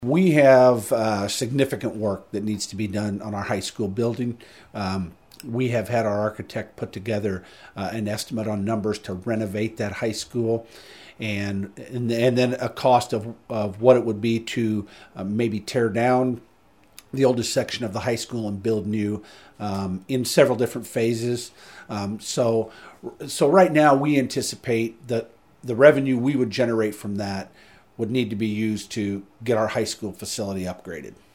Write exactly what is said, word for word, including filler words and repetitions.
We have uh, significant work that needs to be done on our high school building. Um, we have had our architect put together uh, an estimate on numbers to renovate that high school, and and, and then a cost of, of what it would be to uh, maybe tear down the oldest section of the high school and build new um, in several different phases. Um, so, so right now we anticipate that the revenue we would generate from that would need to be used to get our high school facility upgraded.